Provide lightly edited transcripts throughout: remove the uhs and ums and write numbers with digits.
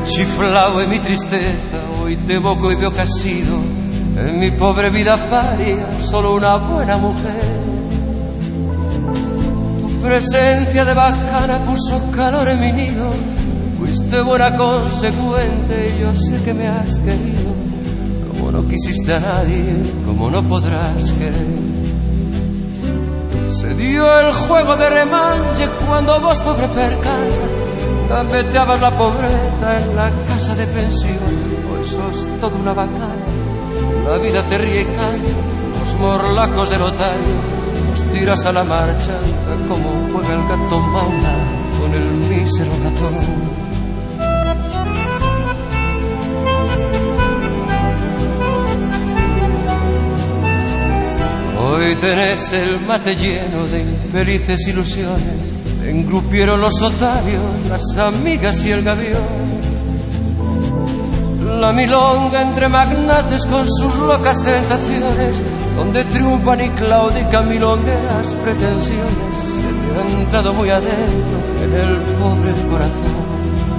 chiflao en mi tristeza, hoy te evoco y veo que has sido en mi pobre vida paria solo una buena mujer. Tu presencia de bacana puso calor en mi nido, fuiste buena consecuente y yo sé que me has querido, como no quisiste a nadie, como no podrás querer. Se dio el juego de remanche cuando vos, pobre percanta, gambeteabas la pobreza en la casa de pensión. Hoy sos toda una bacana, la vida te ríe y canta, los morlacos del otario los tiras a la marcha, tal como juega el gato maula con el mísero ratón. Hoy tenés el mate lleno de infelices ilusiones, engrupieron los otarios, las amigas y el gavión. La milonga entre magnates con sus locas tentaciones, donde triunfan y claudican milongueras pretensiones. Se te ha entrado muy adentro en el pobre corazón.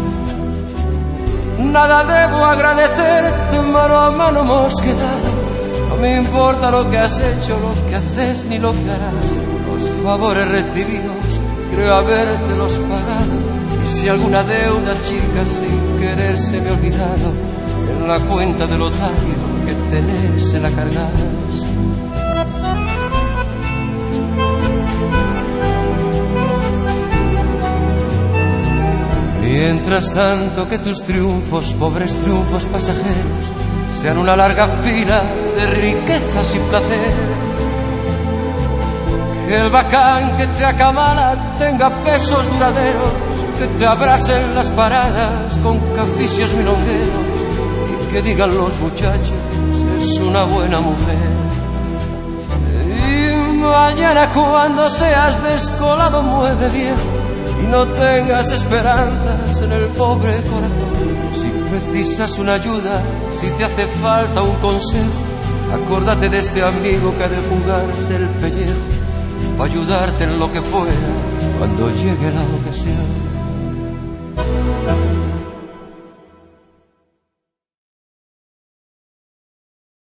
Nada debo agradecerte, mano a mano hemos quedado. No me importa lo que has hecho, lo que haces ni lo que harás. Los favores recibidos creo habértelos pagado. Y si alguna deuda chica sin querer se me ha olvidado, en la cuenta del otario que tenés se la cargas. Mientras tanto que tus triunfos, pobres triunfos pasajeros, sean una larga fila de riquezas y placer. Que el bacán que te acamala tenga pesos duraderos, que te abrasen las paradas con caficios milongueros, y que digan los muchachos, es una buena mujer. Y mañana cuando seas descolado mueble viejo y no tengas esperanzas en el pobre corazón, si precisas una ayuda, si te hace falta un consejo, acórdate de este amigo que ha de jugarse el pellejo para ayudarte en lo que pueda cuando llegue la ocasión.